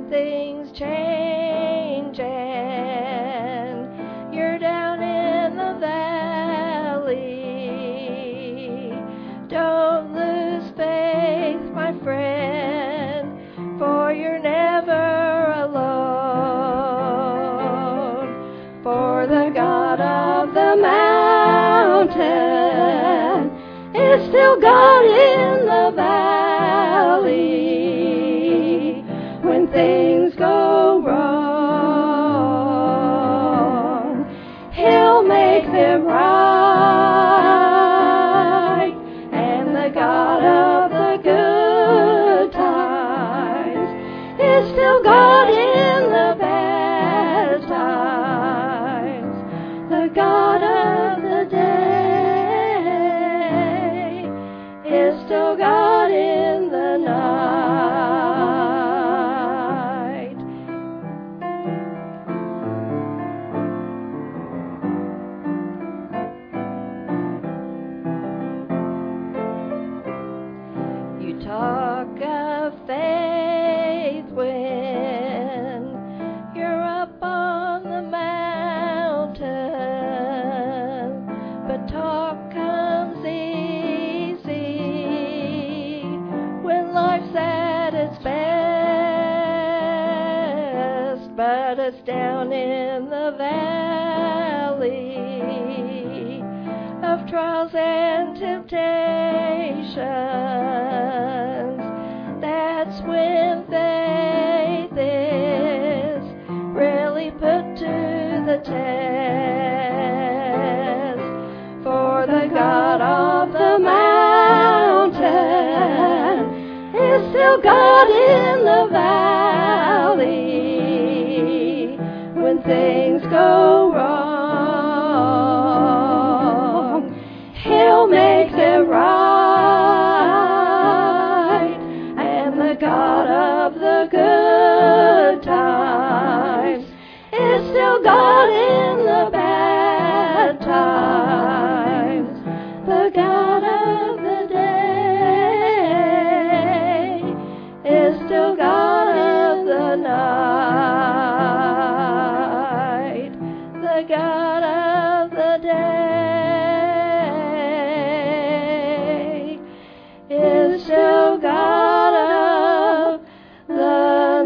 things change and you're down in the valley, don't lose faith, my friend, for you're never alone. For the God of the mountain is still God in the valley when things go wrong. He'll make them right, and the God of the good times is still God in the bad times. The God of the day is still God in the night. You talk of faith when you're up on the mountain, but talk comes easy when life's at its best, but it's down in the valley of trials and temptations. That's when faith is really put to the test. For the God of the mountain is still God in the valley when things go wrong. He'll make them right, and the God of the good times is still God in the bad times. The God of the day is still God of the night. The God of the day is still God of the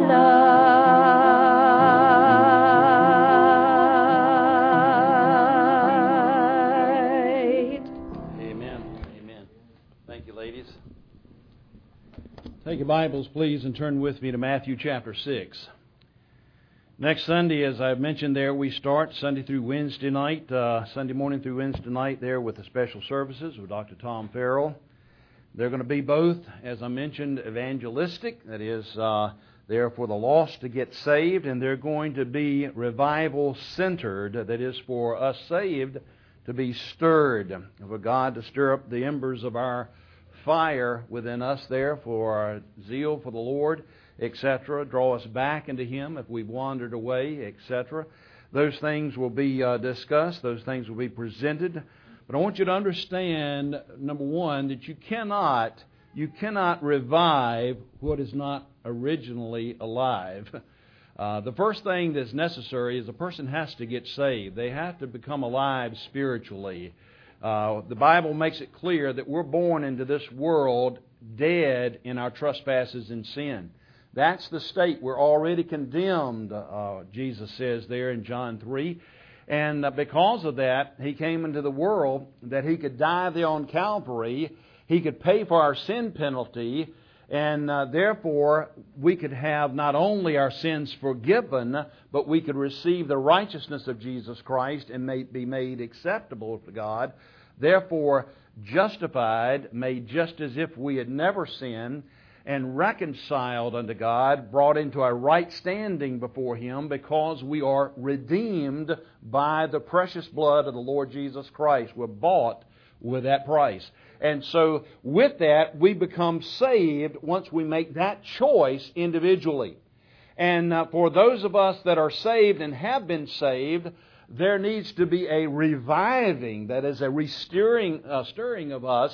night. Amen. Amen. Thank you, ladies. Take your Bibles, please, and turn with me to Matthew chapter 6. Next Sunday, as I've mentioned there, we start Sunday through Wednesday night, Sunday morning through Wednesday night there with the special services with Dr. Tom Farrell. They're going to be both, as I mentioned, evangelistic, that is, they're for the lost to get saved, and they're going to be revival-centered, that is, for us saved to be stirred, for God to stir up the embers of our fire within us there for our zeal for the Lord, etc., draw us back into Him if we've wandered away, etc. Those things will be discussed, those things will be presented. But I want you to understand, number one, that you cannot revive what is not originally alive. The first thing that's necessary is a person has to get saved. They have to become alive spiritually. The Bible makes it clear that we're born into this world dead in our trespasses and sin. That's the state. We're already condemned, Jesus says there in John 3. And because of that, He came into the world that He could die there on Calvary. He could pay for our sin penalty. And therefore, we could have not only our sins forgiven, but we could receive the righteousness of Jesus Christ and be made acceptable to God. Therefore, justified, made just as if we had never sinned, and reconciled unto God, brought into a right standing before Him, because we are redeemed by the precious blood of the Lord Jesus Christ. We're bought with that price. And so with that, we become saved once we make that choice individually. And for those of us that are saved and have been saved, there needs to be a reviving, that is a stirring of us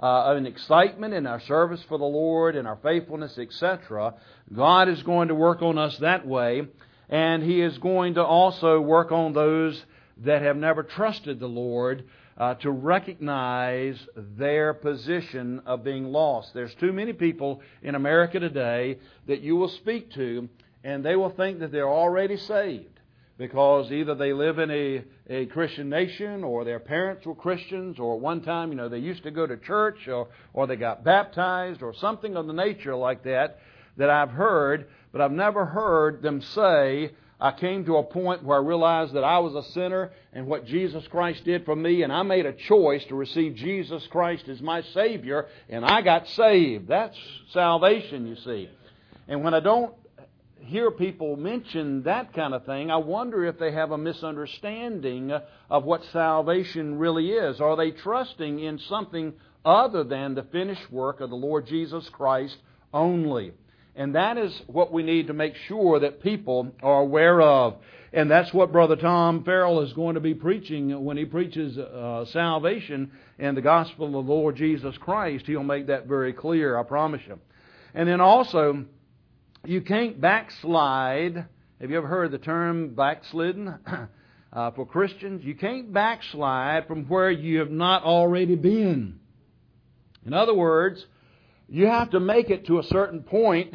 an excitement in our service for the Lord and our faithfulness, etc., God is going to work on us that way. And He is going to also work on those that have never trusted the Lord to recognize their position of being lost. There's too many people in America today that you will speak to, and they will think that they're already saved because either they live in a Christian nation, or their parents were Christians, or one time, they used to go to church, or they got baptized, or something of the nature like that I've heard, but I've never heard them say, I came to a point where I realized that I was a sinner and what Jesus Christ did for me, and I made a choice to receive Jesus Christ as my Savior, and I got saved. That's salvation, you see. And when I don't hear people mention that kind of thing, I wonder if they have a misunderstanding of what salvation really is. Are they trusting in something other than the finished work of the Lord Jesus Christ only? And that is what we need to make sure that people are aware of. And that's what Brother Tom Farrell is going to be preaching when he preaches salvation and the gospel of the Lord Jesus Christ. He'll make that very clear, I promise you. And then also, you can't backslide. Have you ever heard the term backslidden for Christians? You can't backslide from where you have not already been. In other words, you have to make it to a certain point,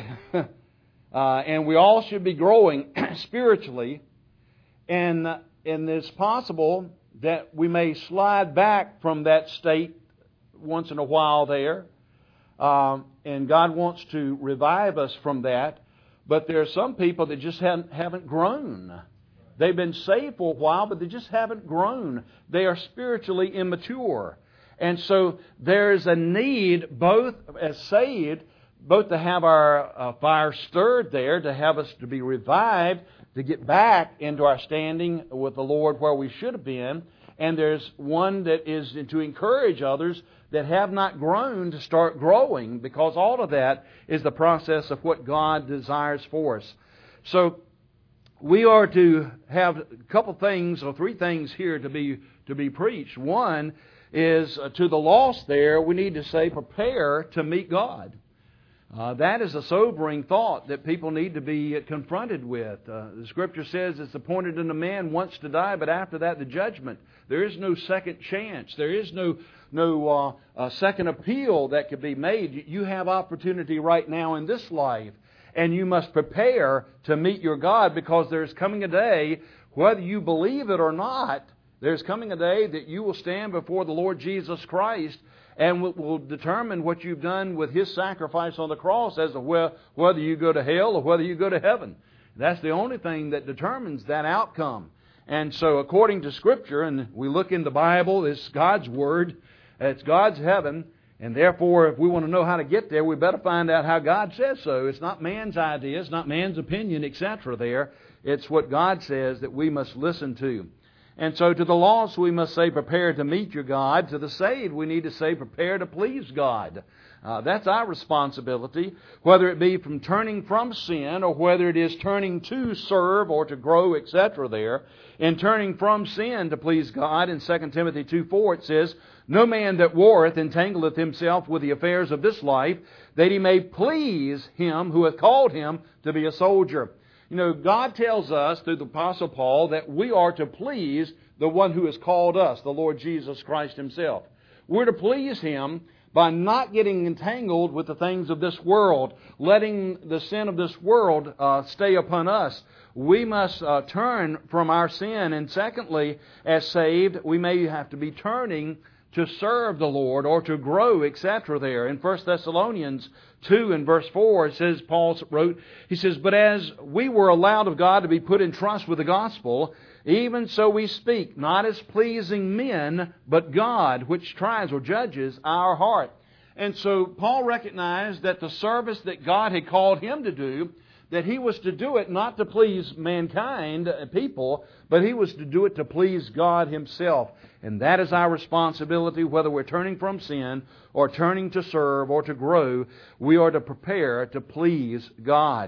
and we all should be growing spiritually, and it's possible that we may slide back from that state once in a while there, and God wants to revive us from that, but there are some people that just haven't grown. They've been saved for a while, but they just haven't grown. They are spiritually immature. And so there's a need, both as saved, both to have our fire stirred there, to have us to be revived, to get back into our standing with the Lord where we should have been. And there's one that is to encourage others that have not grown to start growing, because all of that is the process of what God desires for us. So we are to have a couple things, or three things here to be preached. One is to the lost there, we need to say, prepare to meet God. That is a sobering thought that people need to be confronted with. The Scripture says it's appointed unto man once to die, but after that the judgment. There is no second chance. There is no second appeal that could be made. You have opportunity right now in this life, and you must prepare to meet your God, because there's coming a day, whether you believe it or not, there's coming a day that you will stand before the Lord Jesus Christ, and will determine what you've done with His sacrifice on the cross as to whether you go to hell or whether you go to heaven. That's the only thing that determines that outcome. And so according to Scripture, and we look in the Bible, it's God's Word, it's God's heaven, and therefore if we want to know how to get there, we better find out how God says so. It's not man's idea, it's not man's opinion, etc. there. It's what God says that we must listen to. And so to the lost, we must say, prepare to meet your God. To the saved, we need to say, prepare to please God. That's our responsibility, whether it be from turning from sin, or whether it is turning to serve or to grow, etc. there. In turning from sin to please God, in 2 Timothy 2:4 it says, no man that warreth entangleth himself with the affairs of this life, that he may please Him who hath called him to be a soldier. God tells us through the Apostle Paul that we are to please the one who has called us, the Lord Jesus Christ Himself. We're to please Him by not getting entangled with the things of this world, letting the sin of this world stay upon us. We must turn from our sin. And secondly, as saved, we may have to be turning to serve the Lord or to grow, etc. there. In 1 Thessalonians 2 and verse 4, it says, Paul wrote, he says, but as we were allowed of God to be put in trust with the gospel, even so we speak, not as pleasing men, but God, which tries or judges our heart. And so Paul recognized that the service that God had called him to do, that he was to do it not to please mankind, people, but he was to do it to please God Himself. And that is our responsibility, whether we're turning from sin or turning to serve or to grow. We are to prepare to please God.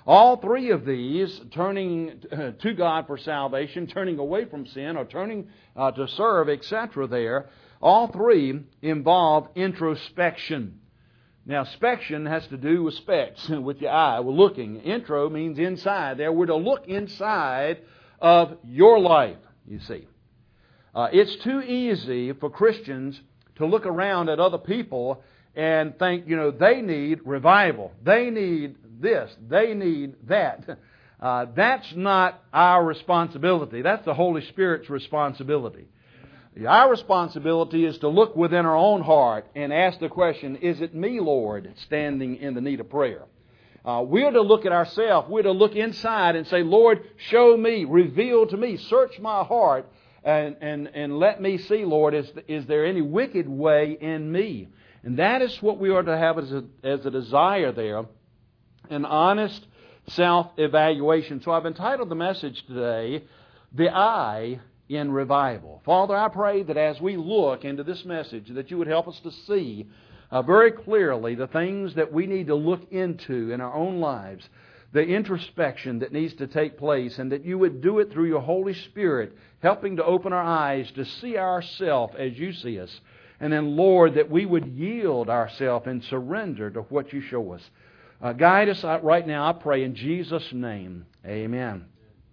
All three of these, turning to God for salvation, turning away from sin, or turning to serve, etc. there, all three involve introspection. Now, spection has to do with specs, with your eye. We're looking. Intro means inside. There, we're to look inside of your life, you see. It's too easy for Christians to look around at other people and think, they need revival. They need this. They need that. That's not our responsibility. That's the Holy Spirit's responsibility. Our responsibility is to look within our own heart and ask the question, is it me, Lord, standing in the need of prayer? We're to look at ourselves. We're to look inside and say, Lord, show me, reveal to me, search my heart, and let me see, Lord, is there any wicked way in me? And that is what we are to have as a desire there, an honest self-evaluation. So I've entitled the message today, The Eye in Revival. Father, I pray that as we look into this message, that you would help us to see very clearly the things that we need to look into in our own lives, the introspection that needs to take place, and that you would do it through your Holy Spirit, helping to open our eyes to see ourselves as you see us. And then, Lord, that we would yield ourselves and surrender to what you show us. Guide us right now, I pray, in Jesus' name. Amen.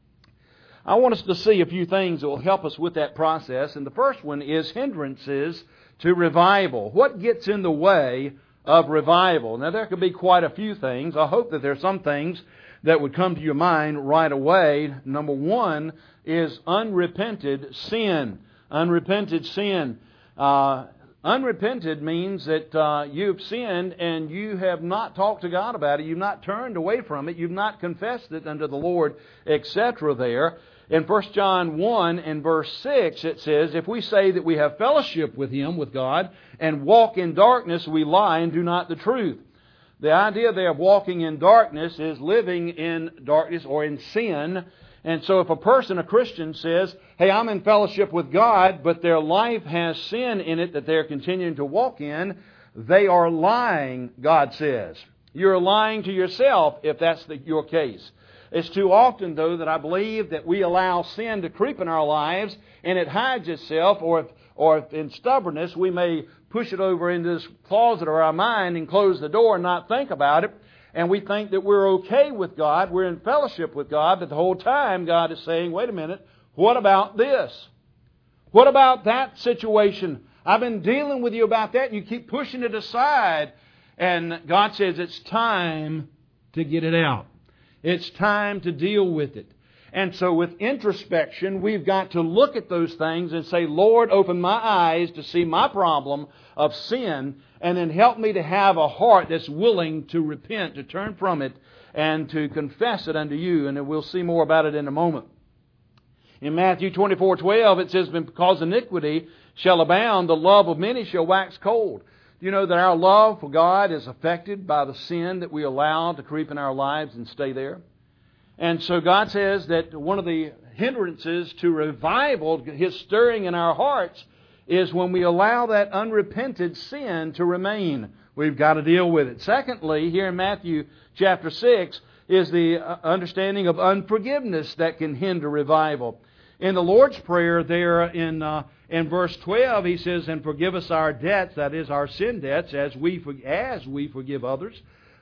I want us to see a few things that will help us with that process. And the first one is hindrances to revival. What gets in the way of revival? Now, there could be quite a few things. I hope that there are some things that would come to your mind right away. Number one is unrepented sin. Unrepented sin. Unrepented means that you've sinned and you have not talked to God about it. You've not turned away from it. You've not confessed it unto the Lord, etc. there. In 1 John 1 and verse 6, it says, if we say that we have fellowship with Him, with God, and walk in darkness, we lie and do not the truth. The idea there of walking in darkness is living in darkness or in sin. And so if a person, a Christian, says, hey, I'm in fellowship with God, but their life has sin in it that they're continuing to walk in, they are lying, God says. You're lying to yourself if that's your case. It's too often, though, that I believe that we allow sin to creep in our lives and it hides itself, or if in stubbornness we may push it over into this closet of our mind and close the door and not think about it. And we think that we're okay with God, we're in fellowship with God, but the whole time God is saying, wait a minute, what about this? What about that situation? I've been dealing with you about that and you keep pushing it aside. And God says it's time to get it out. It's time to deal with it. And so with introspection, we've got to look at those things and say, Lord, open my eyes to see my problem of sin, and then help me to have a heart that's willing to repent, to turn from it, and to confess it unto you. And we'll see more about it in a moment. In Matthew 24:12, it says, because iniquity shall abound, the love of many shall wax cold. Do you know that our love for God is affected by the sin that we allow to creep in our lives and stay there? And so God says that one of the hindrances to revival, His stirring in our hearts, is when we allow that unrepented sin to remain. We've got to deal with it. Secondly, here in Matthew chapter 6, is the understanding of unforgiveness that can hinder revival. In the Lord's Prayer there in verse 12, He says, and forgive us our debts, that is our sin debts, as we forgive others,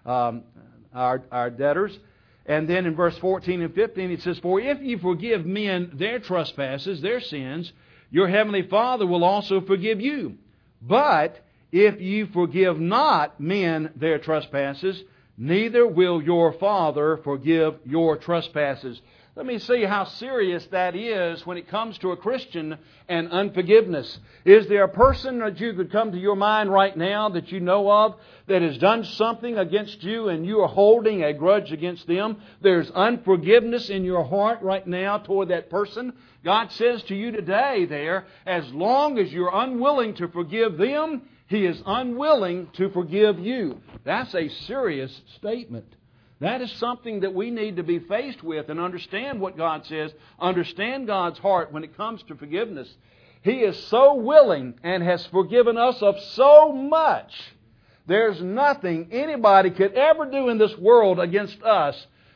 our debtors. And then in verse 14 and 15, it says, for if you forgive men their trespasses, their sins, your heavenly Father will also forgive you. But if you forgive not men their trespasses, neither will your Father forgive your trespasses. Let me see how serious that is when it comes to a Christian and unforgiveness. Is there a person that you could come to your mind right now that you know of that has done something against you and you are holding a grudge against them? There's unforgiveness in your heart right now toward that person. God says to you today there, as long as you're unwilling to forgive them, He is unwilling to forgive you. That's a serious statement. That is something that we need to be faced with and understand what God says, understand God's heart when it comes to forgiveness. He is so willing and has forgiven us of so much. There's nothing anybody could ever do in this world against us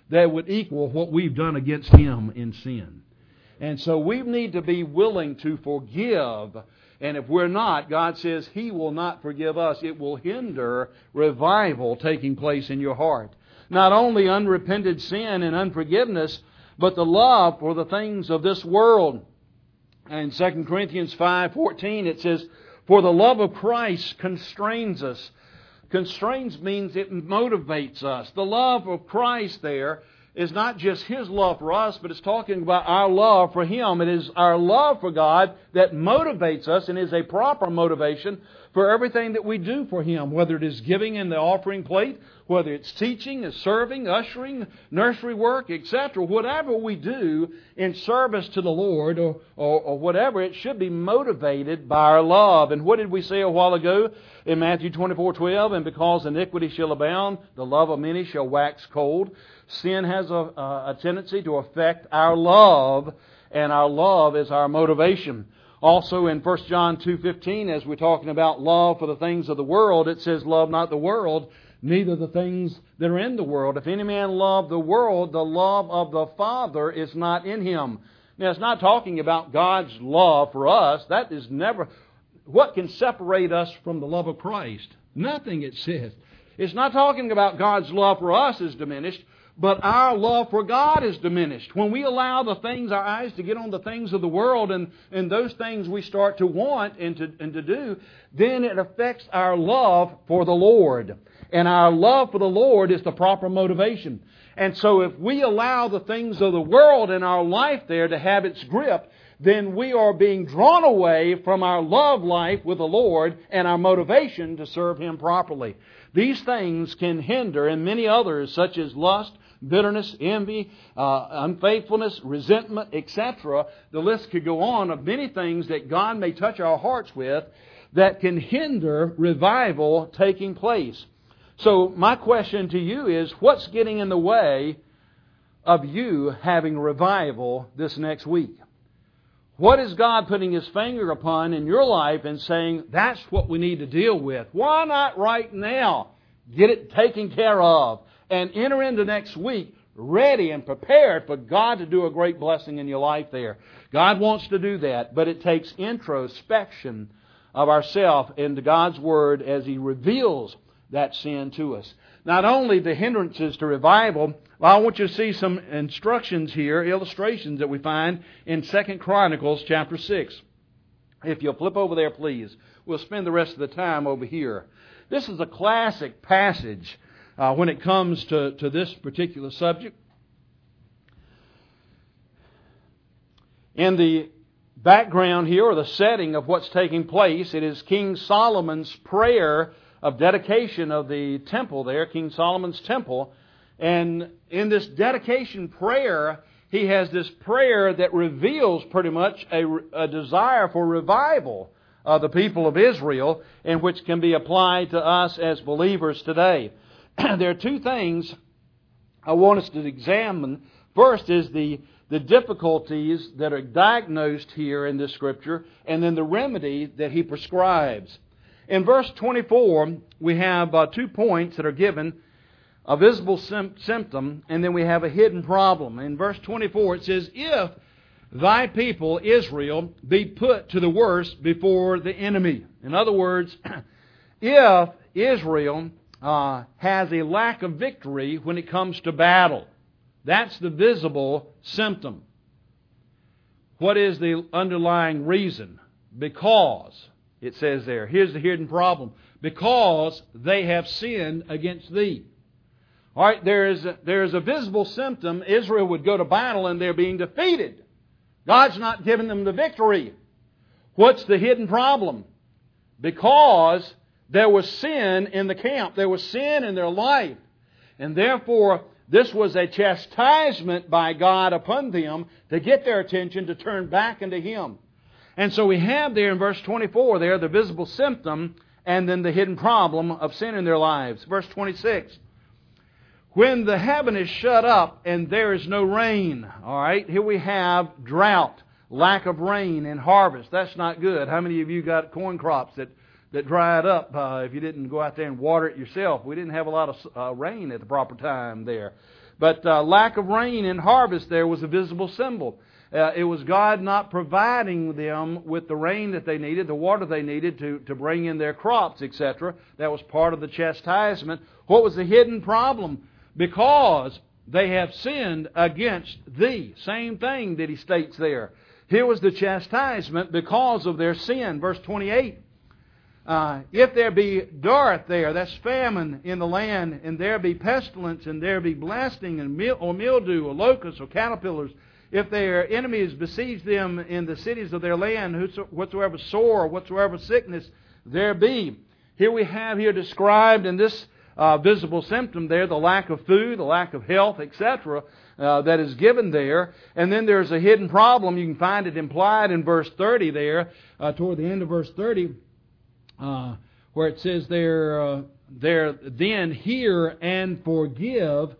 that would equal what we've done against Him in sin. And so we need to be willing to forgive. And if we're not, God says He will not forgive us. It will hinder revival taking place in your heart. Not only unrepented sin and unforgiveness, but the love for the things of this world. And 2 Corinthians 5:14 it says, "For the love of Christ constrains us." Constrains means it motivates us. The love of Christ there is not just His love for us, but it's talking about our love for Him. It is our love for God that motivates us and is a proper motivation for everything that we do for Him, whether it is giving in the offering plate, whether it's teaching, serving, ushering, nursery work, etc. Whatever we do in service to the Lord or whatever, it should be motivated by our love. And what did we say a while ago in Matthew 24:12? "And because iniquity shall abound, the love of many shall wax cold." Sin has a tendency to affect our love, and our love is our motivation. Also in 1 John 2:15, as we're talking about love for the things of the world, it says, "Love not the world, neither the things that are in the world. If any man love the world, the love of the Father is not in him." Now, it's not talking about God's love for us. That is never... What can separate us from the love of Christ? Nothing, it says. It's not talking about God's love for us is diminished, but our love for God is diminished. When we allow our eyes to get on the things of the world and those things we start to want and to do, then it affects our love for the Lord. And our love for the Lord is the proper motivation. And so if we allow the things of the world in our life there to have its grip, then we are being drawn away from our love life with the Lord and our motivation to serve Him properly. These things can hinder, and many others, such as lust, bitterness, envy, unfaithfulness, resentment, etc. The list could go on of many things that God may touch our hearts with that can hinder revival taking place. So my question to you is, what's getting in the way of you having revival this next week? What is God putting His finger upon in your life and saying, that's what we need to deal with? Why not right now get it taken care of and enter into next week ready and prepared for God to do a great blessing in your life there? God wants to do that, but it takes introspection of ourselves into God's Word as He reveals that sin to us. Not only the hindrances to revival, I want you to see some instructions here, illustrations that we find in 2 Chronicles chapter 6. If you'll flip over there, please. We'll spend the rest of the time over here. This is a classic passage when it comes to this particular subject. In the background here, or the setting of what's taking place, it is King Solomon's prayer of dedication of the temple there, King Solomon's temple. And in this dedication prayer, he has this prayer that reveals pretty much a desire for revival of the people of Israel, and which can be applied to us as believers today. There are two things I want us to examine. First is the difficulties that are diagnosed here in this Scripture, and then the remedy that he prescribes. In verse 24, we have 2 points that are given, a visible symptom, and then we have a hidden problem. In verse 24, it says, "If thy people Israel be put to the worst before the enemy." In other words, if Israel has a lack of victory when it comes to battle, that's the visible symptom. What is the underlying reason? Because, it says there, here's the hidden problem, because they have sinned against thee. All right, there is a visible symptom. Israel would go to battle and they're being defeated. God's not giving them the victory. What's the hidden problem? Because there was sin in the camp. There was sin in their life. And therefore, this was a chastisement by God upon them to get their attention to turn back into Him. And so we have there in verse 24 there the visible symptom and then the hidden problem of sin in their lives. Verse 26. "When the heaven is shut up and there is no rain." All right, here we have drought, lack of rain and harvest. That's not good. How many of you got corn crops that dried up if you didn't go out there and water it yourself? We didn't have a lot of rain at the proper time there. But lack of rain and harvest there was a visible symbol. It was God not providing them with the rain that they needed, the water they needed to bring in their crops, etc. That was part of the chastisement. What was the hidden problem? Because they have sinned against thee. Same thing that he states there. Here was the chastisement because of their sin. Verse 28. If there be dearth there, that's famine in the land, and there be pestilence, and there be blasting, or mildew, or locusts, or caterpillars, if their enemies besiege them in the cities of their land, whatsoever sore, whatsoever sickness there be. Here we have described in this visible symptom there, the lack of food, the lack of health, etc., that is given there. And then there's a hidden problem. You can find it implied in verse 30 there, toward the end of verse 30, where it says there, then hear and forgive,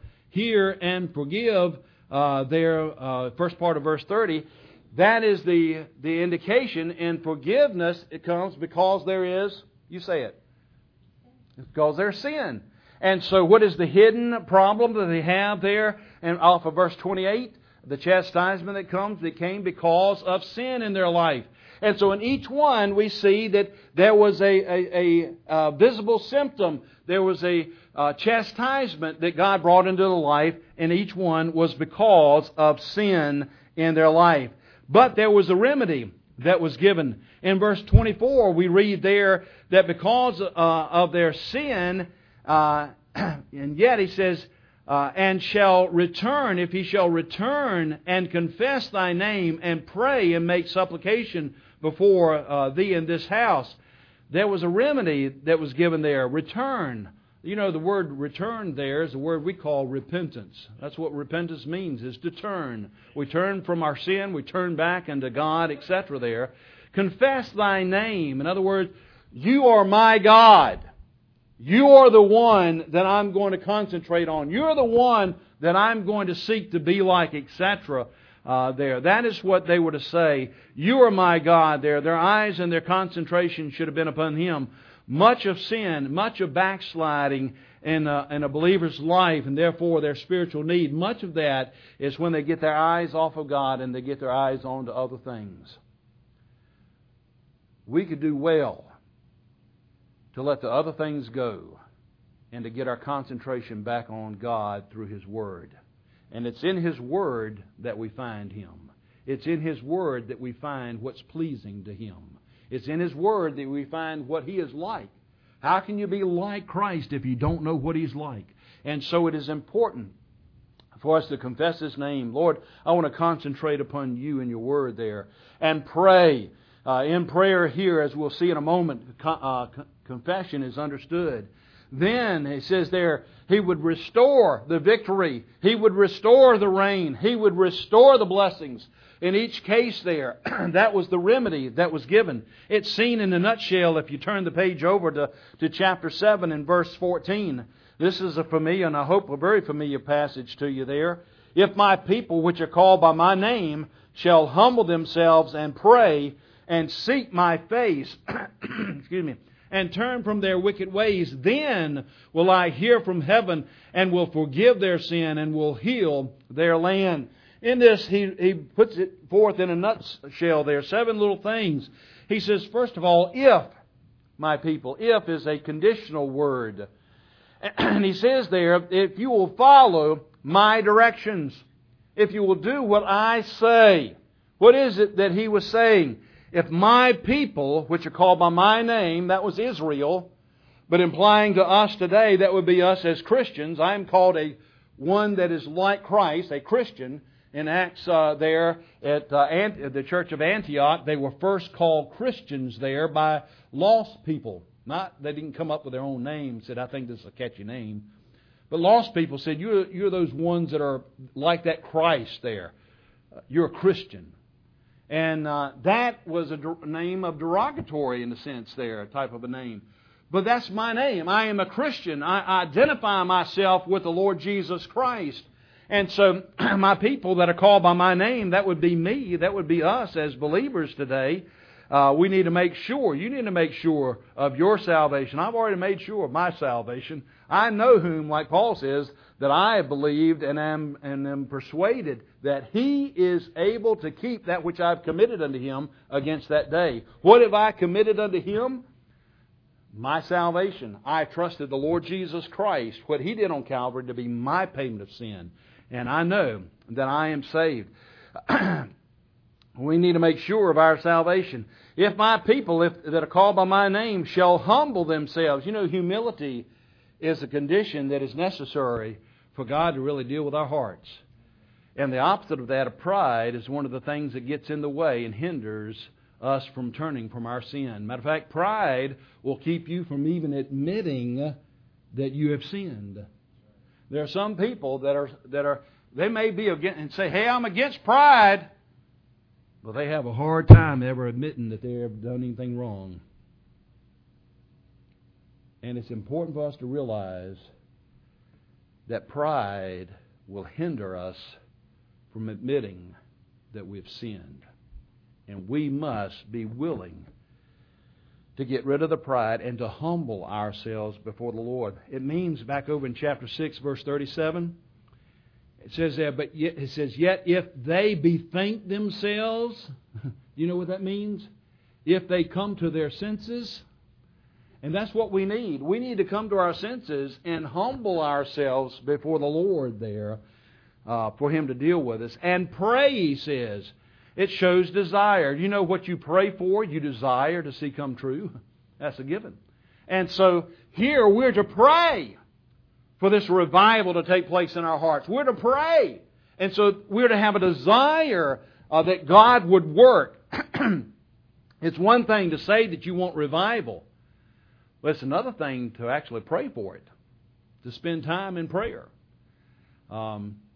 first part of verse 30, that is the indication. In forgiveness, it comes because there is, you say it, because there's sin. And so what is the hidden problem that they have there? And off of verse 28, the chastisement that came because of sin in their life. And so in each one we see that there was a visible symptom. There was a chastisement that God brought into the life, and each one was because of sin in their life. But there was a remedy that was given. In verse 24 we read there that because of their sin, and yet he says, and shall return, if he shall return and confess thy name and pray and make supplication before thee in this house. There was a remedy that was given there. Return. You know, the word return there is the word we call repentance. That's what repentance means, is to turn. We turn from our sin, we turn back unto God, etc. there. Confess thy name. In other words, you are my God. You are the one that I'm going to concentrate on. You're the one that I'm going to seek to be like, etc. There. That is what they were to say. You are my God there. Their eyes and their concentration should have been upon Him. Much of sin, much of backsliding in a believer's life, and therefore their spiritual need, much of that is when they get their eyes off of God and they get their eyes onto other things. We could do well to let the other things go and to get our concentration back on God through His Word. And it's in His Word that we find Him. It's in His Word that we find what's pleasing to Him. It's in His Word that we find what He is like. How can you be like Christ if you don't know what He's like? And so it is important for us to confess His name. Lord, I want to concentrate upon You and Your Word there. And pray. In prayer here, as we'll see in a moment, confession is understood. Then, it says there, He would restore the victory. He would restore the rain. He would restore the blessings. In each case there, that was the remedy that was given. It's seen in a nutshell if you turn the page over to chapter 7 and verse 14. This is a familiar, and I hope a very familiar passage to you there. If my people, which are called by my name, shall humble themselves and pray and seek my face, excuse me, and turn from their wicked ways, then will I hear from heaven and will forgive their sin and will heal their land. In this, he puts it forth in a nutshell there, 7 little things. He says, first of all, if my people, if is a conditional word. And he says there, if you will follow my directions, if you will do what I say. What is it that he was saying? If my people, which are called by my name, that was Israel, but implying to us today, that would be us as Christians. I am called one that is like Christ, a Christian. In Acts there at the church of Antioch, they were first called Christians there by lost people. They didn't come up with their own name, said, I think this is a catchy name. But lost people said, you're those ones that are like that Christ there. You're a Christian. And that was a name of derogatory in a sense there, a type of a name. But that's my name. I am a Christian. I identify myself with the Lord Jesus Christ. And so my people that are called by my name, that would be me, that would be us as believers today. We need to make sure, you need to make sure of your salvation. I've already made sure of my salvation. I know whom, like Paul says, that I have believed and am persuaded that He is able to keep that which I've committed unto Him against that day. What have I committed unto Him? My salvation. I trusted the Lord Jesus Christ, what He did on Calvary, to be my payment of sin. And I know that I am saved. We need to make sure of our salvation. If my people that are called by my name shall humble themselves. You know, humility is a condition that is necessary for God to really deal with our hearts. And the opposite of that, of pride, is one of the things that gets in the way and hinders us from turning from our sin. Matter of fact, pride will keep you from even admitting that you have sinned. There are some people that are they may be against and say, "Hey, I'm against pride," but they have a hard time ever admitting that they have done anything wrong. And it's important for us to realize that pride will hinder us from admitting that we've sinned. And we must be willing to get rid of the pride and to humble ourselves before the Lord. It means, back over in chapter 6, verse 37, it says there, yet if they bethink themselves, you know what that means? If they come to their senses. And that's what we need. We need to come to our senses and humble ourselves before the Lord there for Him to deal with us. And pray, he says. It shows desire. You know what you pray for, you desire to see come true? That's a given. And so here we're to pray for this revival to take place in our hearts. We're to pray. And so we're to have a desire that God would work. It's one thing to say that you want revival. But it's another thing to actually pray for it. To spend time in prayer. How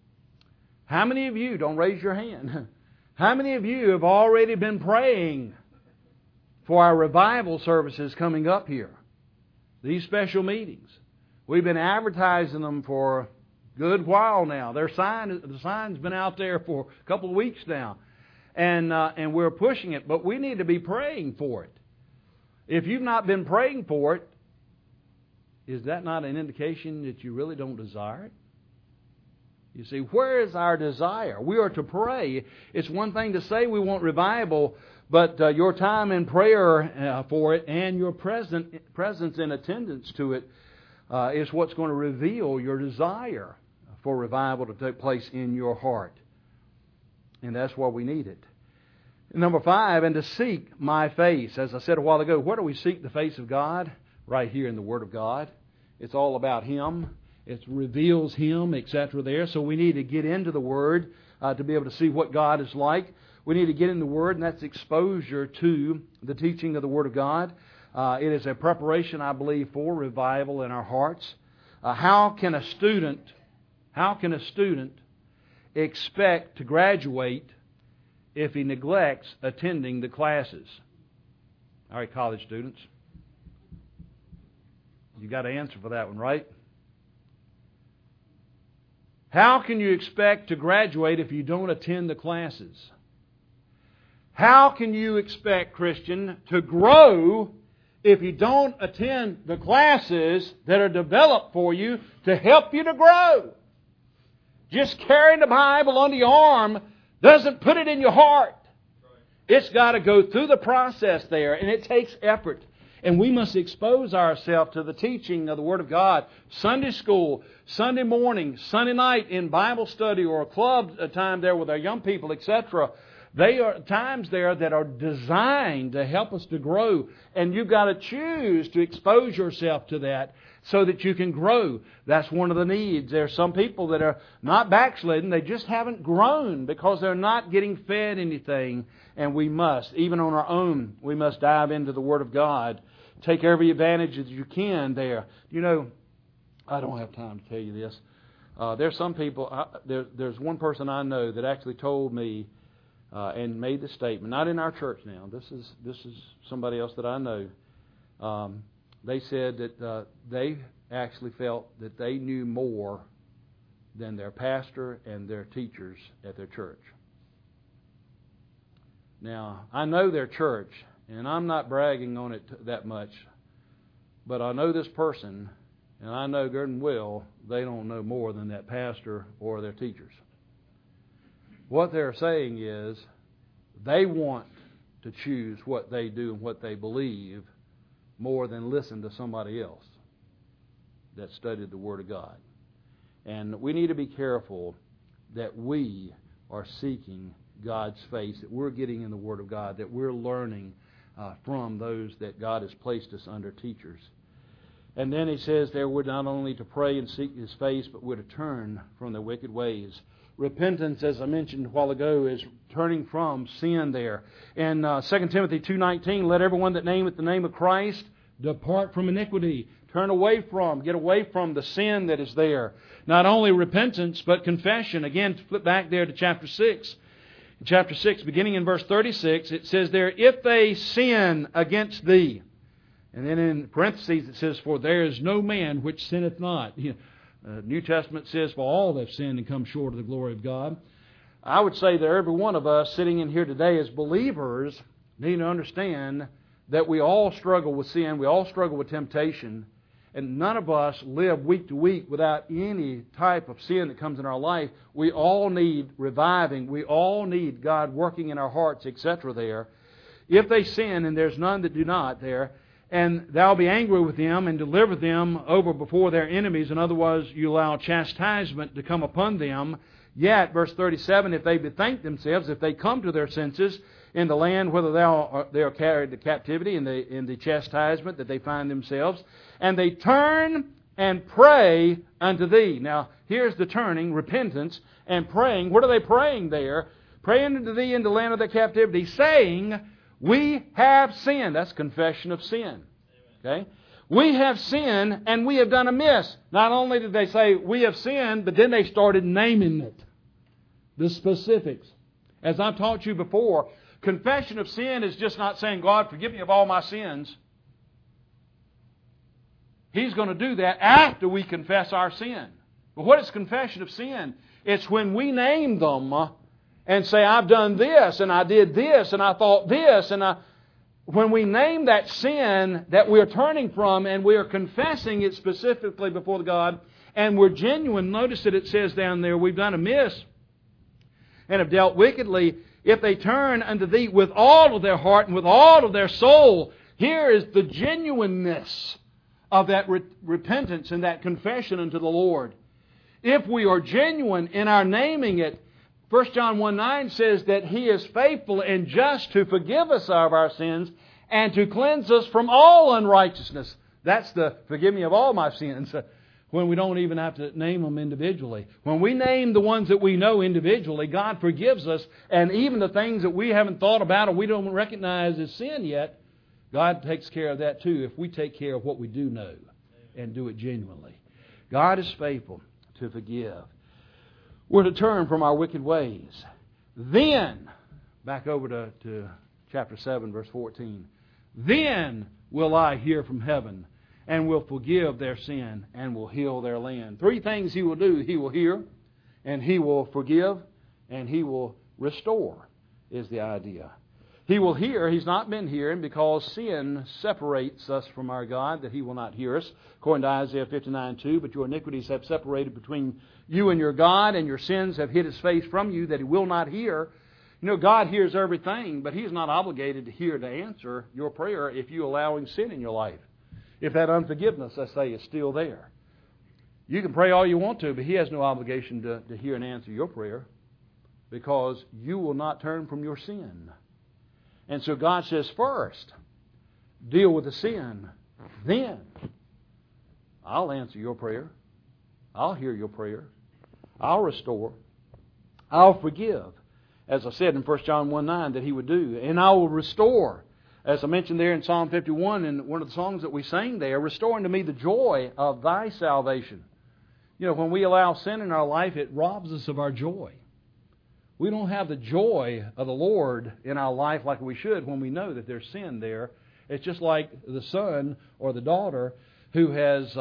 many of you, don't raise your hand, how many of you have already been praying for our revival services coming up here? These special meetings. We've been advertising them for a good while now. The sign's been out there for a couple of weeks now. And we're pushing it, but we need to be praying for it. If you've not been praying for it, is that not an indication that you really don't desire it? You see, where is our desire? We are to pray. It's one thing to say we want revival, but your time in prayer for it and your presence and attendance to it is what's going to reveal your desire for revival to take place in your heart. And that's why we need it. Number 5, and to seek my face. As I said a while ago, where do we seek the face of God? Right here in the Word of God. It's all about Him. It reveals Him, etc. there. So we need to get into the Word to be able to see what God is like. We need to get in the Word, and that's exposure to the teaching of the Word of God. It is a preparation, I believe, for revival in our hearts. How can a student expect to graduate if he neglects attending the classes? All right, college students. You got to answer for that one, right? How can you expect to graduate if you don't attend the classes? How can you expect, Christian, to grow if you don't attend the classes that are developed for you to help you to grow? Just carrying the Bible under your arm doesn't put it in your heart. It's got to go through the process there, and it takes effort. And we must expose ourselves to the teaching of the Word of God. Sunday school, Sunday morning, Sunday night in Bible study or a club time there with our young people, etc. They are times there that are designed to help us to grow. And you've got to choose to expose yourself to that so that you can grow. That's one of the needs. There are some people that are not backslidden. They just haven't grown because they're not getting fed anything. And we must, even on our own, we must dive into the Word of God. Take every advantage that you can there. You know, I don't have time to tell you this. There's some people, there's one person I know that actually told me and made the statement, not in our church now, this is somebody else that I know. They said that they actually felt that they knew more than their pastor and their teachers at their church. Now, I know their church, and I'm not bragging on it that much, but I know this person And I know good and well they don't know more than that pastor or their teachers. What they're saying is they want to choose what they do and what they believe more than listen to somebody else that studied the Word of God. And we need to be careful that we are seeking God's face, that we're getting in the Word of God, that we're learning from those that God has placed us under teachers. And then he says there we're not only to pray and seek His face, but we're to turn from their wicked ways. Repentance, as I mentioned a while ago, is turning from sin there. In 2 Timothy 2:19, let everyone that nameth the name of Christ depart from iniquity. Turn away from, get away from the sin that is there. Not only repentance, but confession. Again, flip back there to chapter 6. In chapter 6, beginning in verse 36, it says there, if they sin against thee. And then in parentheses it says, for there is no man which sinneth not. New Testament says, for all have sinned and come short of the glory of God. I would say that every one of us sitting in here today as believers need to understand that we all struggle with sin, we all struggle with temptation, and none of us live week to week without any type of sin that comes in our life. We all need reviving. We all need God working in our hearts, etc. there. If they sin, and there's none that do not there, and thou be angry with them and deliver them over before their enemies. In other words, you allow chastisement to come upon them. Yet, verse 37, if they bethink themselves, if they come to their senses in the land whither they are carried to captivity, in the chastisement that they find themselves, and they turn and pray unto thee. Now, here's the turning, repentance, and praying. What are they praying there? Praying unto thee in the land of their captivity, saying, we have sinned. That's confession of sin. Okay? We have sinned and we have done amiss. Not only did they say we have sinned, but then they started naming it. The specifics. As I've taught you before, confession of sin is just not saying, God, forgive me of all my sins. He's going to do that after we confess our sin. But what is confession of sin? It's when we name them and say, I've done this, and I did this, and I thought this, and when we name that sin that we're turning from, and we are confessing it specifically before God, and we're genuine, notice that it says down there, we've done amiss, and have dealt wickedly, if they turn unto thee with all of their heart and with all of their soul. Here is the genuineness of that repentance and that confession unto the Lord. If we are genuine in our naming it, 1 John 1:9 says that He is faithful and just to forgive us of our sins and to cleanse us from all unrighteousness. That's the forgive me of all my sins, when we don't even have to name them individually. When we name the ones that we know individually, God forgives us, and even the things that we haven't thought about or we don't recognize as sin yet, God takes care of that too if we take care of what we do know and do it genuinely. God is faithful to forgive. We're to turn from our wicked ways. Then, back over to chapter 7, verse 14. Then will I hear from heaven, and will forgive their sin, and will heal their land. Three things He will do. He will hear, and He will forgive, and He will restore, is the idea. He will hear. He's not been hearing because sin separates us from our God, that He will not hear us. According to Isaiah 59:2, but your iniquities have separated between you and your God, and your sins have hid His face from you, that He will not hear. You know, God hears everything, but He is not obligated to hear to answer your prayer if you're allowing sin in your life. If that unforgiveness, let's say, is still there. You can pray all you want to, but He has no obligation to hear and answer your prayer because you will not turn from your sin. And so God says, first, deal with the sin. Then, I'll answer your prayer. I'll hear your prayer. I'll restore. I'll forgive. As I said in 1 John 1:9 that He would do. And I will restore. As I mentioned there in Psalm 51, in one of the songs that we sang there, restore unto me the joy of thy salvation. You know, when we allow sin in our life, it robs us of our joy. We don't have the joy of the Lord in our life like we should when we know that there's sin there. It's just like the son or the daughter who has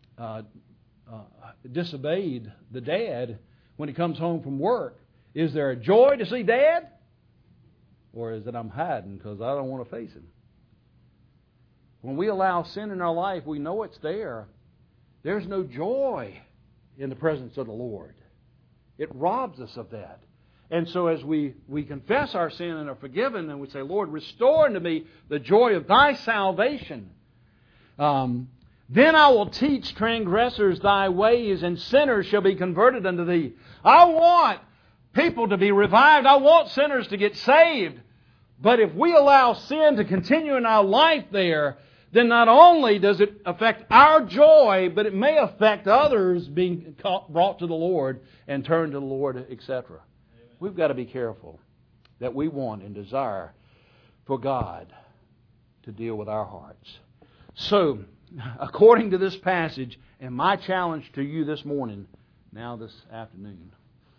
disobeyed the dad when he comes home from work. Is there a joy to see Dad? Or is it I'm hiding because I don't want to face him? When we allow sin in our life, we know it's there. there's no joy in the presence of the Lord. It robs us of that. And so as we confess our sin and are forgiven, and we say, Lord, restore unto me the joy of Thy salvation, then I will teach transgressors Thy ways, and sinners shall be converted unto Thee. I want people to be revived. I want sinners to get saved. But if we allow sin to continue in our life there, then not only does it affect our joy, but it may affect others being brought to the Lord and turned to the Lord, etc. We've got to be careful that we want and desire for God to deal with our hearts. So, according to this passage, and my challenge to you this morning, now this afternoon,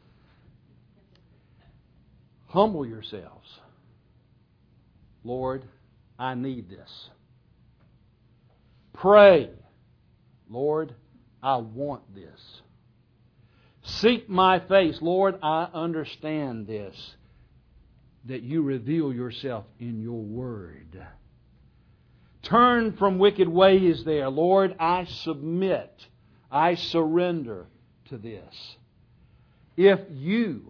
humble yourselves. Lord, I need this. Pray, Lord, I want this. Seek my face. Lord, I understand this, that you reveal yourself in your word. Turn from wicked ways there. Lord, I submit. I surrender to this. If you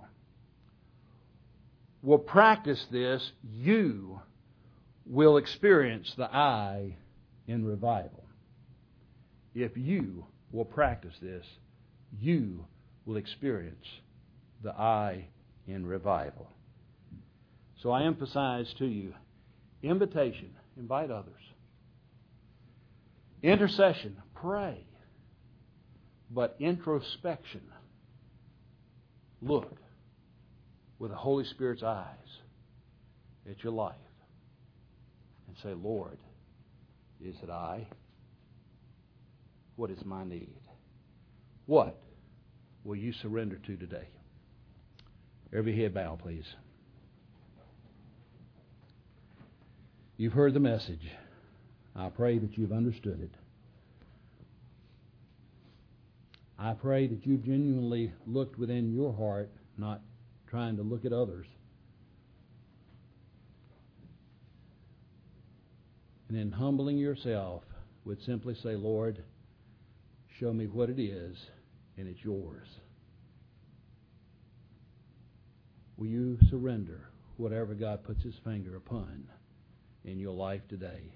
will practice this, you will experience the I in revival. If you will practice this, you will experience the I in revival. So I emphasize to you, invitation, invite others. Intercession, pray. But introspection, look with the Holy Spirit's eyes at your life and say, Lord, is it I? What is my need? What will you surrender to today? Every head bow, please. You've heard the message. I pray that you've understood it. I pray that you've genuinely looked within your heart, not trying to look at others. And in humbling yourself, would simply say, Lord, show me what it is, and it's yours. Will you surrender whatever God puts His finger upon in your life today?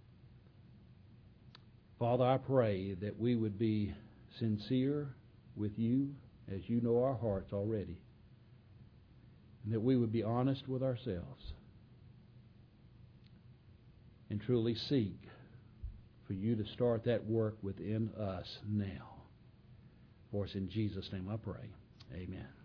Father, I pray that we would be sincere with you as you know our hearts already, and that we would be honest with ourselves and truly seek for you to start that work within us now. For us in Jesus' name I pray. Amen.